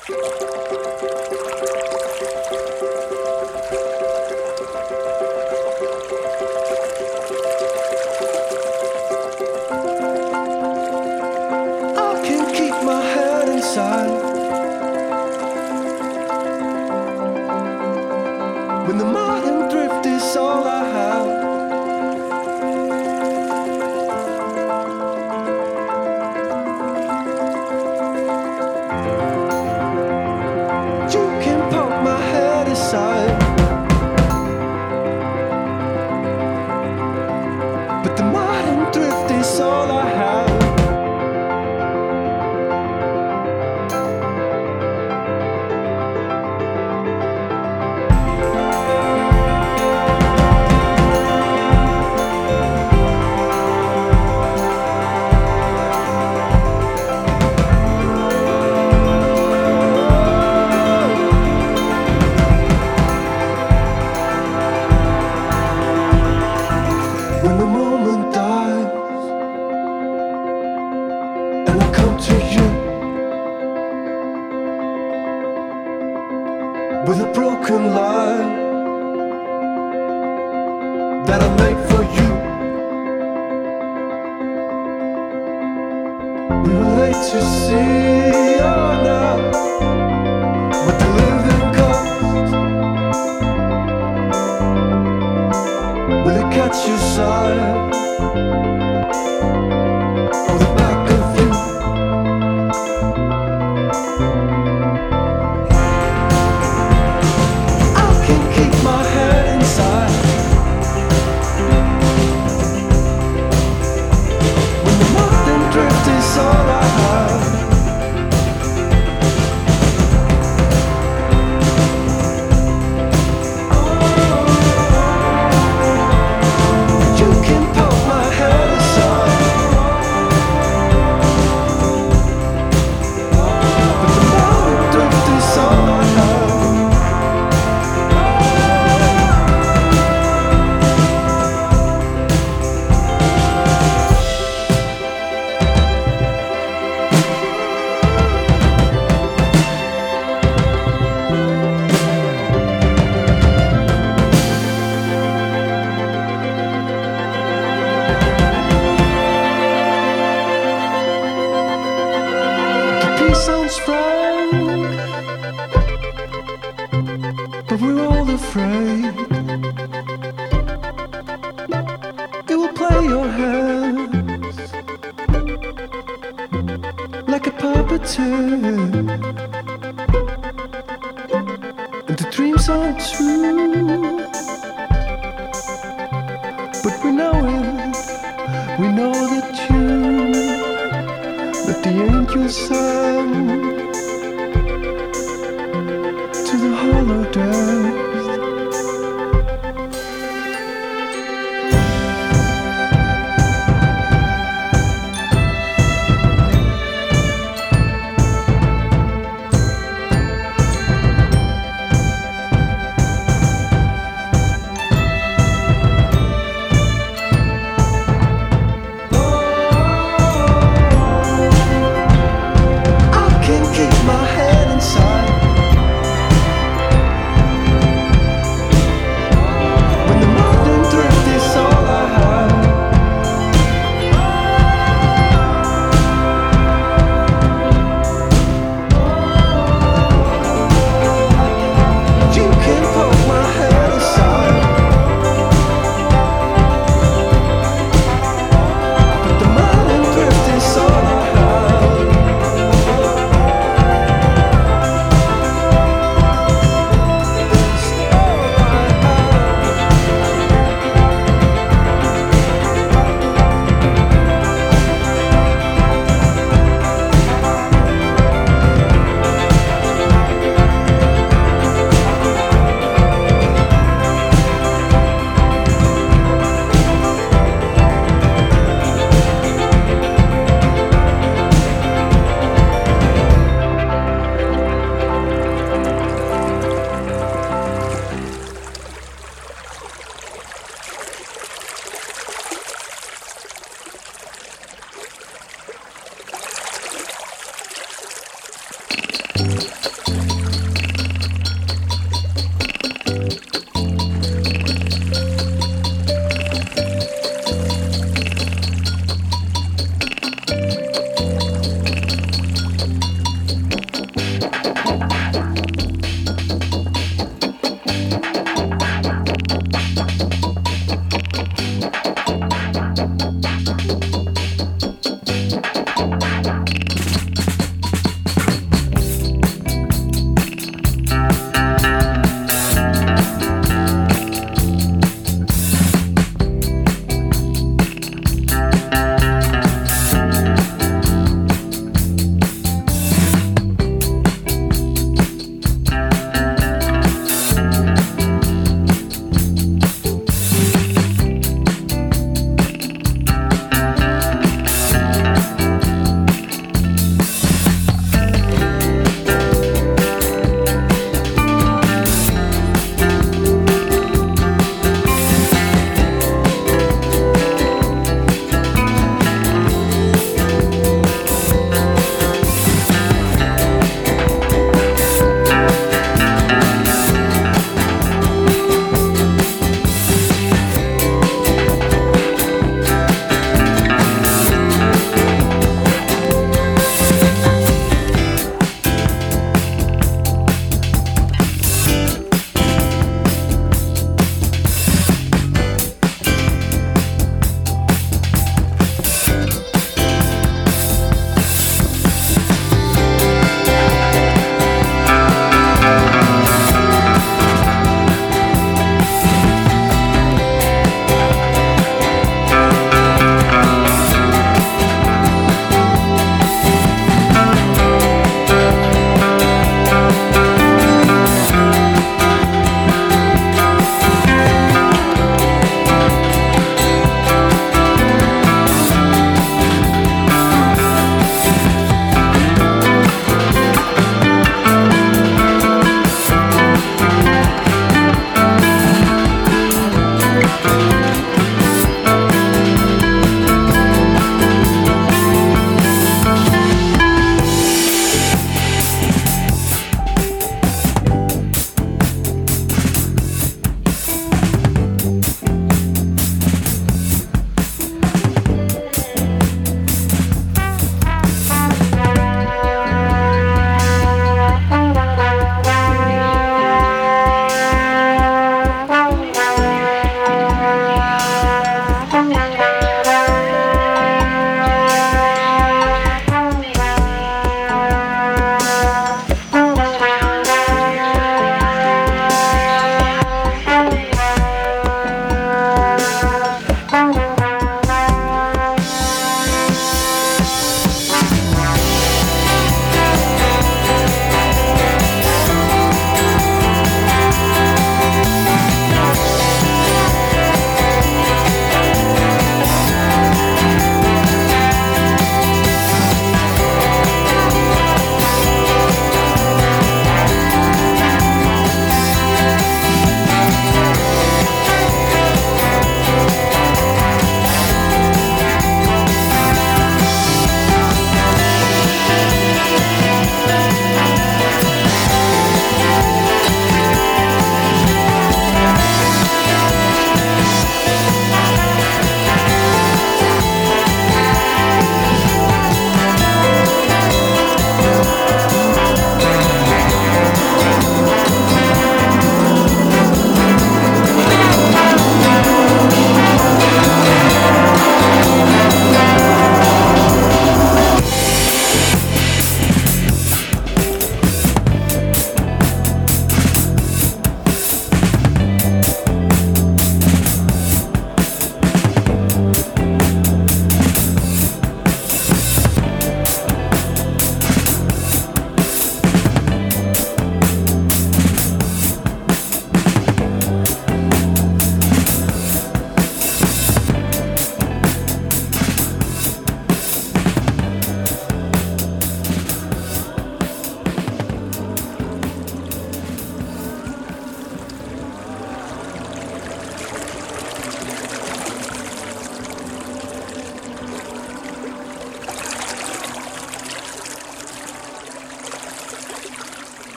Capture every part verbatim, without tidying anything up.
When the modern drift is all I have, you can poke my head aside, but the modern drift is all I have. When the moment dies and I come to you with a broken lie that I made for you, we were late to see, oh now, what the living cost. Will it catch your side or the back of you? I can keep my head inside when the modern drift is all I have. Sounds frank, but we're all afraid it will play your hands like a puppeteer, and the dreams aren't true, but we know it, we know the tune that the angels sang to the hollow depths. I can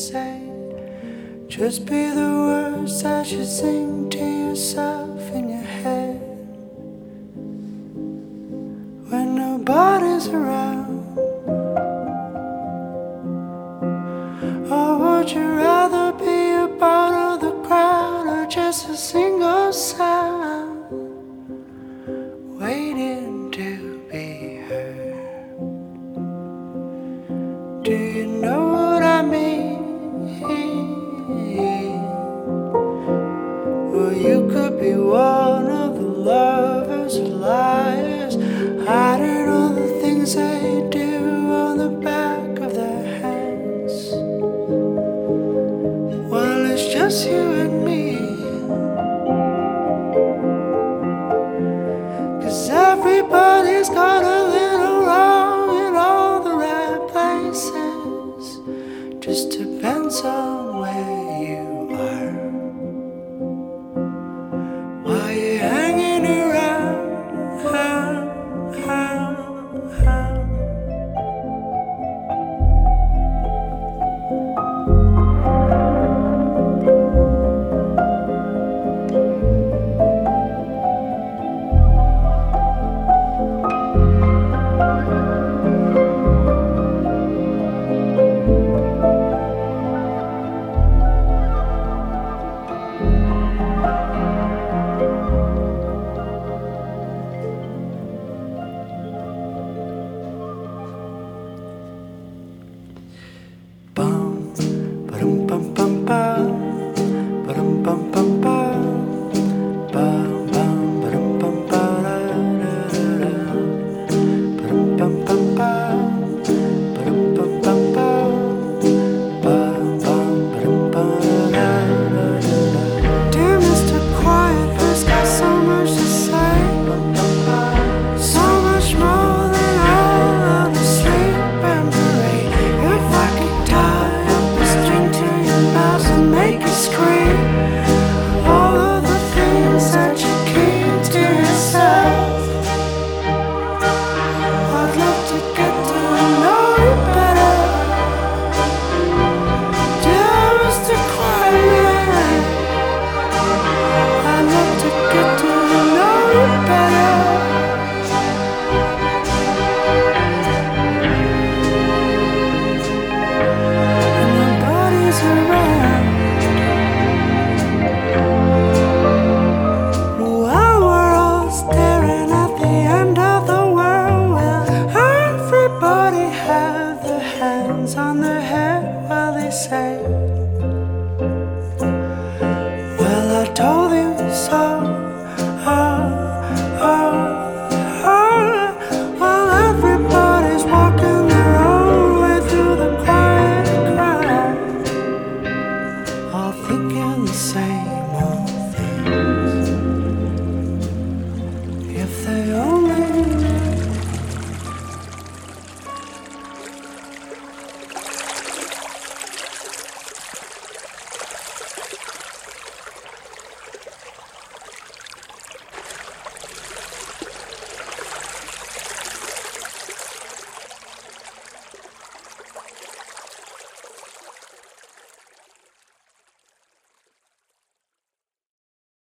say. Just be the words that you sing to yourself in your head when nobody's around. Or would you rather be a part of the crowd, or just a single sound waiting to be heard? Do you know what I mean? Well, you could be one of the lovers or liars, hiding all the things they do on the back of their hands. Well, it's just you and me, 'cause everybody's got a little wrong in all the right places. Just depends on where you are. Why you hanging around? How, how, how? On their head while they say, well, I told you so.